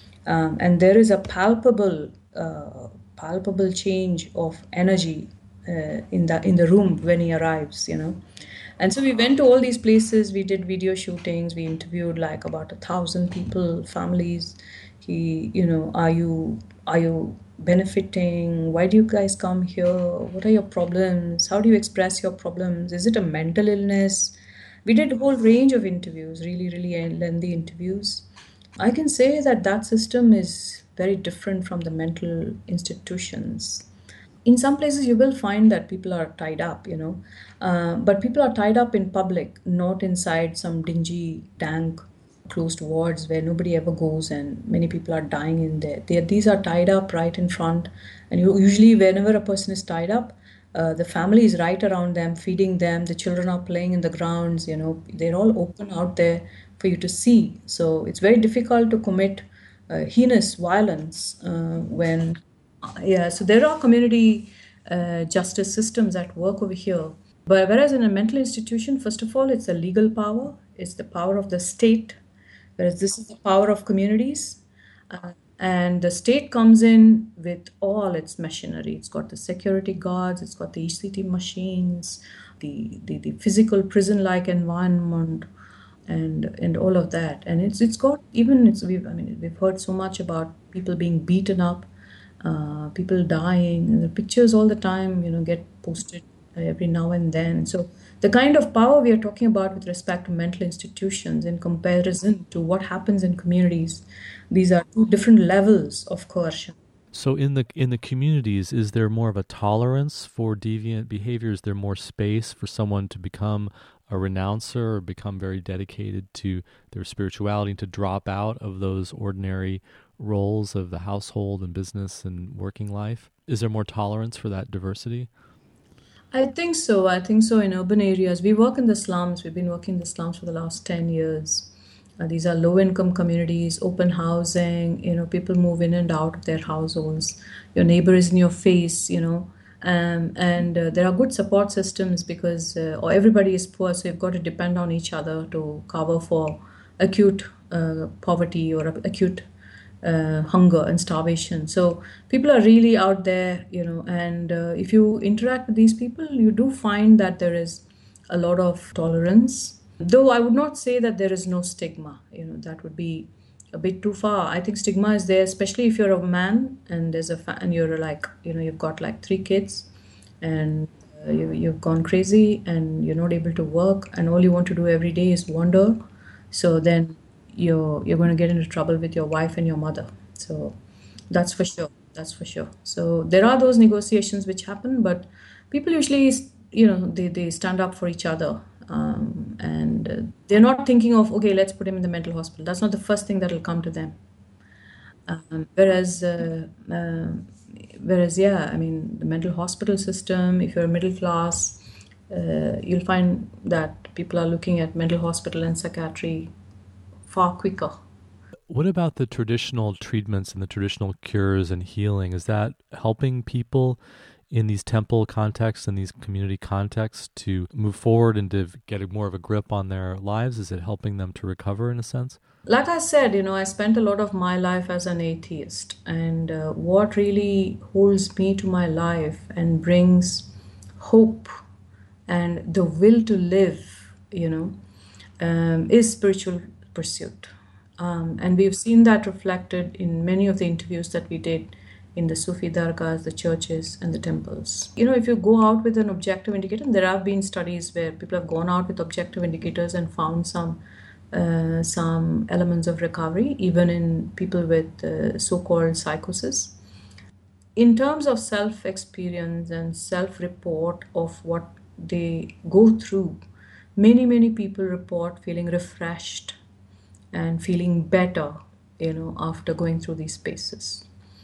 um, and there is a palpable uh, palpable change of energy uh, in the in the room when he arrives. You know, and so we went to all these places. We did video shootings. We interviewed like about a thousand people, families. He, you know, are you are you benefiting? Why do you guys come here? What are your problems? How do you express your problems? Is it a mental illness? We did a whole range of interviews, really, really lengthy interviews. I can say that that system is very different from the mental institutions. In some places, you will find that people are tied up, you know, uh, but people are tied up in public, not inside some dingy, dank, closed wards where nobody ever goes and many people are dying in there. They, these are tied up right in front, and you, usually, whenever a person is tied up, uh, the family is right around them, feeding them. The children are playing in the grounds. You know, they're all open out there for you to see. So it's very difficult to commit uh, heinous violence uh, when, yeah. So there are community uh, justice systems at work over here. But whereas in a mental institution, first of all, it's a legal power. It's the power of the state, whereas this is the power of communities. Uh, and the state comes in with all its machinery. It's got the security guards, it's got the E C T machines, the, the, the physical prison-like environment, and and all of that. And it's it's got even it's we've I mean we've heard so much about people being beaten up, uh, people dying, and the pictures all the time, you know, get posted every now and then. So the kind of power we are talking about with respect to mental institutions in comparison to what happens in communities, these are two different levels of coercion. So in the in the communities, is there more of a tolerance for deviant behavior? Is there more space for someone to become a renouncer or become very dedicated to their spirituality, to drop out of those ordinary roles of the household and business and working life? Is there more tolerance for that diversity? I think so. I think so in urban areas. We work in the slums. We've been working in the slums for the last ten years. Uh, these are low-income communities, open housing, you know, people move in and out of their households. Your neighbor is in your face, you know, um, and uh, there are good support systems because uh, or everybody is poor, so you've got to depend on each other to cover for acute uh, poverty or acute uh, hunger and starvation. So people are really out there, you know, and uh, if you interact with these people, you do find that there is a lot of tolerance. Though I would not say that there is no stigma, you know, that would be a bit too far. I think stigma is there, especially if you're a man and there's a fa- and you're like, you know, you've got like three kids, and uh, you, you've gone crazy and you're not able to work, and all you want to do every day is wander. So then you're you're going to get into trouble with your wife and your mother. So that's for sure. That's for sure. So there are those negotiations which happen, but people usually, you know, they, they stand up for each other. Um, and uh, they're not thinking of, okay, let's put him in the mental hospital. That's not the first thing that will come to them. Um, whereas, uh, uh, whereas, yeah, I mean, the mental hospital system, if you're a middle class, uh, you'll find that people are looking at mental hospital and psychiatry far quicker. What about the traditional treatments and the traditional cures and healing? Is that helping people in these temple contexts and these community contexts to move forward and to get a more of a grip on their lives? Is it helping them to recover in a sense? Like I said, you know, I spent a lot of my life as an atheist, and uh, what really holds me to my life and brings hope and the will to live, you know, um, is spiritual pursuit. Um, and we've seen that reflected in many of the interviews that we did in the Sufi dargahs, the churches, and the temples. You know, if you go out with an objective indicator, and there have been studies where people have gone out with objective indicators and found some uh, some elements of recovery, even in people with uh, so-called psychosis. In terms of self-experience and self-report of what they go through, many, many people report feeling refreshed and feeling better, you know, after going through these spaces.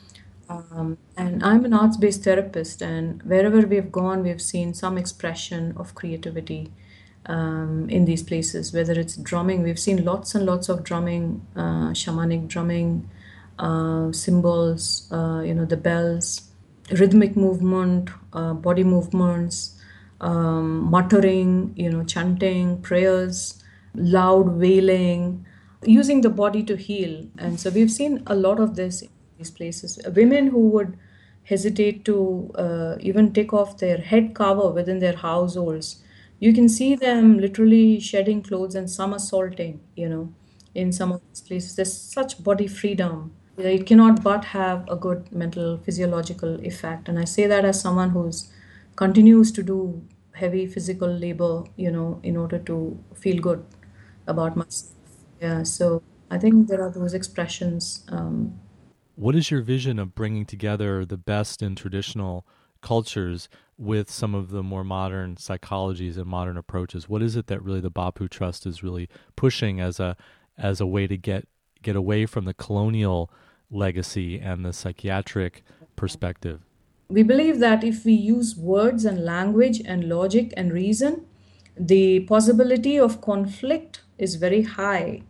Um, and I'm an arts based therapist, and wherever we've gone, we've seen some expression of creativity um, in these places, whether it's drumming. We've seen lots and lots of drumming, uh, shamanic drumming, uh, cymbals, uh, you know, the bells, rhythmic movement, uh, body movements, um, muttering, you know, chanting, prayers, loud wailing, using the body to heal. And so we've seen a lot of this in these places. Women who would hesitate to uh, even take off their head cover within their households, you can see them literally shedding clothes and somersaulting, you know, in some of these places. There's such body freedom. It cannot but have a good mental physiological effect. And I say that as someone who's continues to do heavy physical labor, you know, in order to feel good about myself. Yeah, so I think there are those expressions. Um, What is your vision of bringing together the best in traditional cultures with some of the more modern psychologies and modern approaches? What is it that really the Bapu Trust is really pushing as a as a way to get get away from the colonial legacy and the psychiatric perspective? we believe that if we use words and language and logic and reason, the possibility of conflict is very high.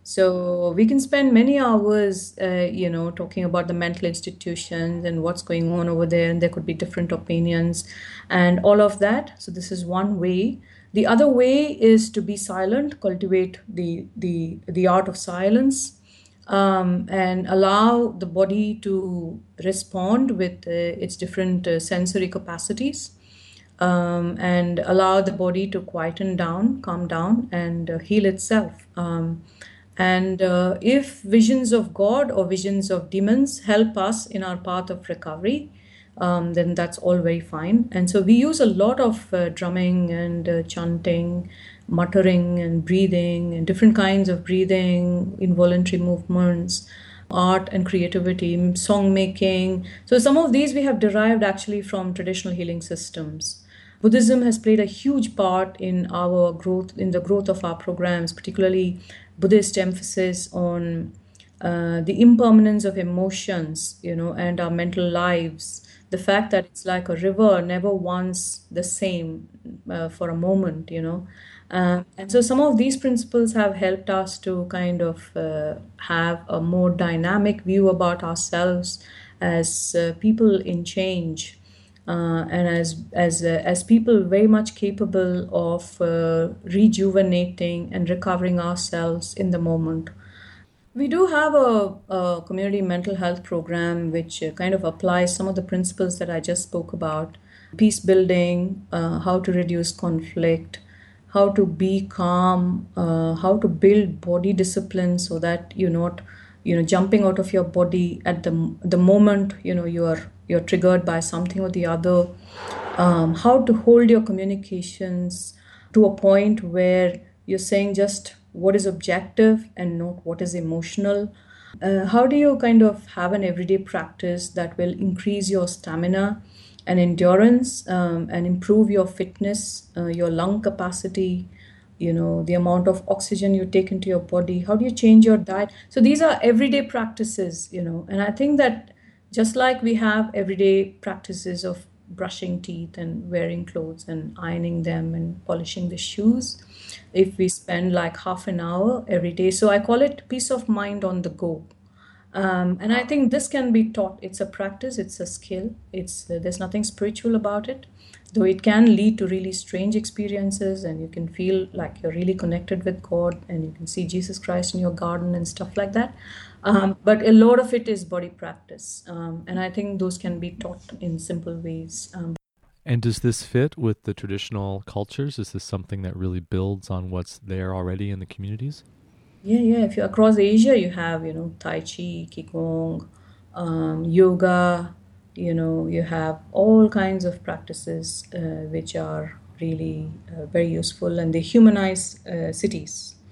So we can spend many hours, uh, you know, talking about the mental institutions and what's going on over there, and there could be different opinions and all of that. So this is one way. The other way is to be silent, cultivate the the the art of silence, um, and allow the body to respond with uh, its different uh, sensory capacities, um, and allow the body to quieten down, calm down, and uh, heal itself. Um, and uh, if visions of God or visions of demons help us in our path of recovery, um, then that's all very fine. And so we use a lot of uh, drumming and uh, chanting, muttering and breathing, and different kinds of breathing, involuntary movements, art and creativity, song making. So some of these we have derived actually from traditional healing systems. Buddhism has played a huge part in our growth, in the growth of our programs, particularly Buddhist emphasis on uh, the impermanence of emotions, you know, and our mental lives. The fact that it's like a river, never once the same uh, for a moment, you know. Uh, and so some of these principles have helped us to kind of uh, have a more dynamic view about ourselves as uh, people in change. Uh, and as as uh, as people very much capable of uh, rejuvenating and recovering ourselves in the moment. We do have a, a community mental health program which uh, kind of applies some of the principles that I just spoke about: peace building, uh, how to reduce conflict, how to be calm, uh, how to build body discipline so that you're not, you know, jumping out of your body at the the moment, you know, you are you're triggered by something or the other. Um, how to hold your communications to a point where you're saying just what is objective and not what is emotional. Uh, how do you kind of have an everyday practice that will increase your stamina and endurance, um, and improve your fitness, uh, your lung capacity, you know, the amount of oxygen you take into your body? How do you change your diet? So these are everyday practices, you know, and I think that just like we have everyday practices of brushing teeth and wearing clothes and ironing them and polishing the shoes, if we spend like half an hour every day, so I call it peace of mind on the go. Um, and I think this can be taught. It's a practice, it's a skill. It's uh, there's nothing spiritual about it, though it can lead to really strange experiences, and you can feel like you're really connected with God, and you can see Jesus Christ in your garden and stuff like that. Um, but a lot of it is body practice, um, and I think those can be taught in simple ways. Um, And does this fit with the traditional cultures? Is this something that really builds on what's there already in the communities? Yeah, yeah. If you're across Asia, you have, you know, Tai Chi, Qigong, um, yoga, you know, you have all kinds of practices uh, which are really uh, very useful, and they humanize uh, cities.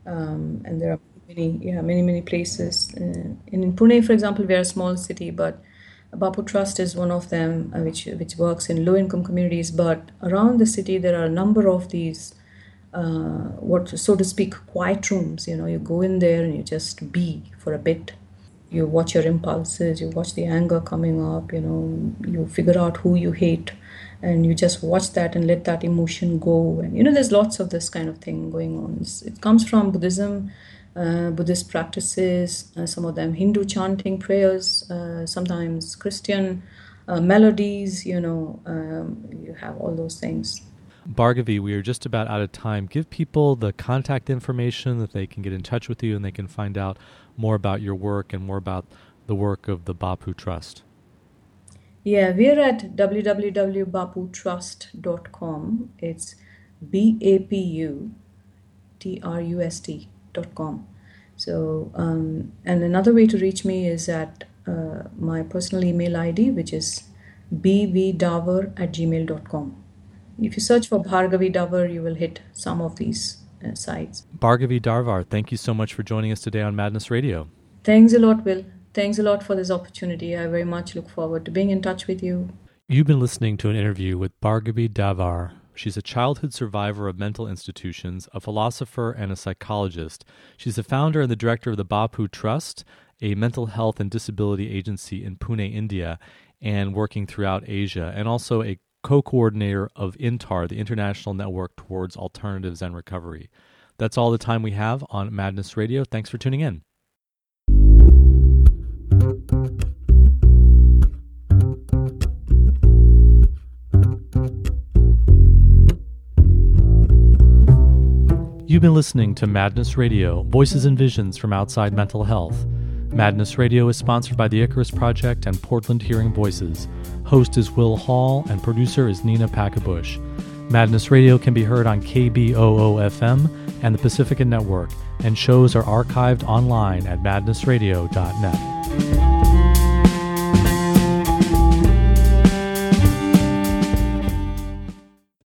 Um, and there are many, yeah, many, many places. Uh, in, in Pune, for example, we are a small city, but Bapu Trust is one of them, uh, which which works in low-income communities. But around the city, there are a number of these, uh, what so to speak, quiet rooms. You know, you go in there and you just be for a bit. You watch your impulses, you watch the anger coming up. You know, you figure out who you hate, and you just watch that and let that emotion go. And you know, there's lots of this kind of thing going on. It's, it comes from Buddhism. Uh, Buddhist practices, uh, some of them Hindu chanting prayers, uh, sometimes Christian uh, melodies, you know, um, you have all those things. Bhargavi, we are just about out of time. Give people the contact information that they can get in touch with you and they can find out more about your work and more about the work of the Bapu Trust. Yeah, we're at w w w dot bapu trust dot com. It's B A P U T R U S T. Dot com. So, um, and another way to reach me is at uh, my personal email I D, which is b v davar at gmail dot com. If you search for Bhargavi Davar, you will hit some of these uh, sites. Bhargavi Davar, thank you so much for joining us today on Madness Radio. Thanks a lot, Will. Thanks a lot for this opportunity. I very much look forward to being in touch with you. You've been listening to an interview with Bhargavi Davar. She's a childhood survivor of mental institutions, a philosopher, and a psychologist. She's the founder and the director of the Bapu Trust, a mental health and disability agency in Pune, India, and working throughout Asia, and also a co-coordinator of INTAR, the International Network Towards Alternatives and Recovery. That's all the time we have on Madness Radio. Thanks for tuning in. You've been listening to Madness Radio, Voices and Visions from Outside Mental Health. Madness Radio is sponsored by the Icarus Project and Portland Hearing Voices. Host is Will Hall and producer is Nina Packabush. Madness Radio can be heard on K B O O F M and the Pacifica Network, and shows are archived online at madness radio dot net.